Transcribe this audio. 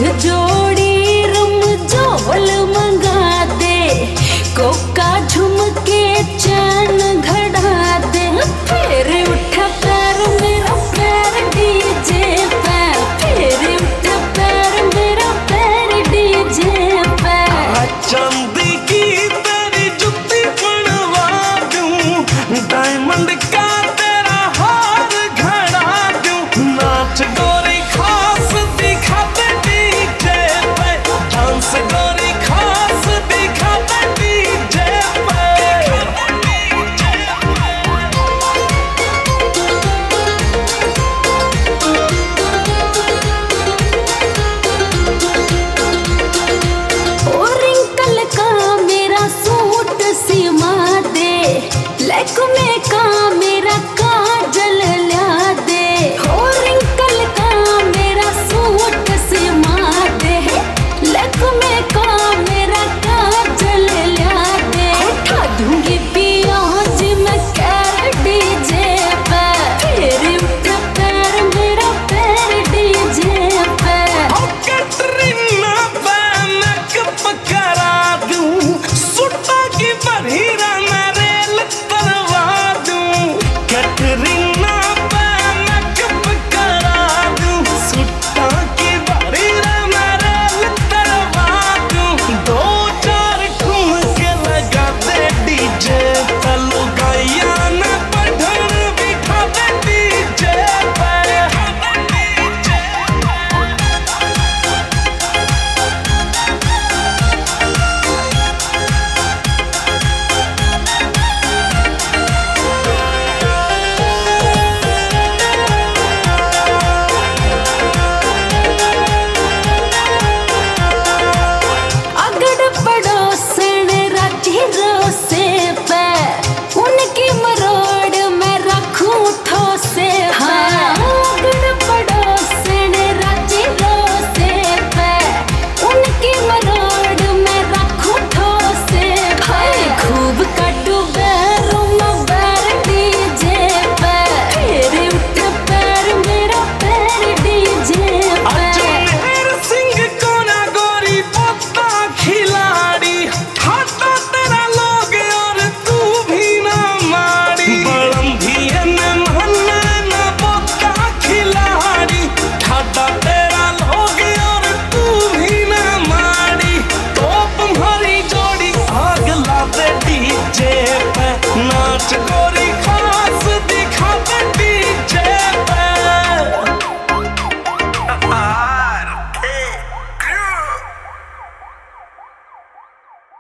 जोड़ी रम जोल मंगा दे, कोका झुमके चैन घड़ा दे। फिर उठा पैर मेरा पैर डीजे पे, फिर उठा पैर मेरा पैर डीजे पे। चांदी की तेरी जुत्ती बनवा दूं, डायमंड का तेरा हार घड़ा दूं। नाच गोरी खास दिखा दे डीजे पे, डांस गोरी खास दिखा दे डीजे पे। ओ रिंकल का मेरा सूट सिमा दे, लैक्मे का मेरा काजल ला दे। ओ रिंकल का मेरा सूट सिमा दे, लैक्मे का मेरा काजल ला दे। उठा दूंगी पियाज मैं कैर डीजे पे, फिर उठा पैर मेरा पैर डीजे पे। कैटरीना पे मेकअप करा दूं, सुट्टा की बढ़ी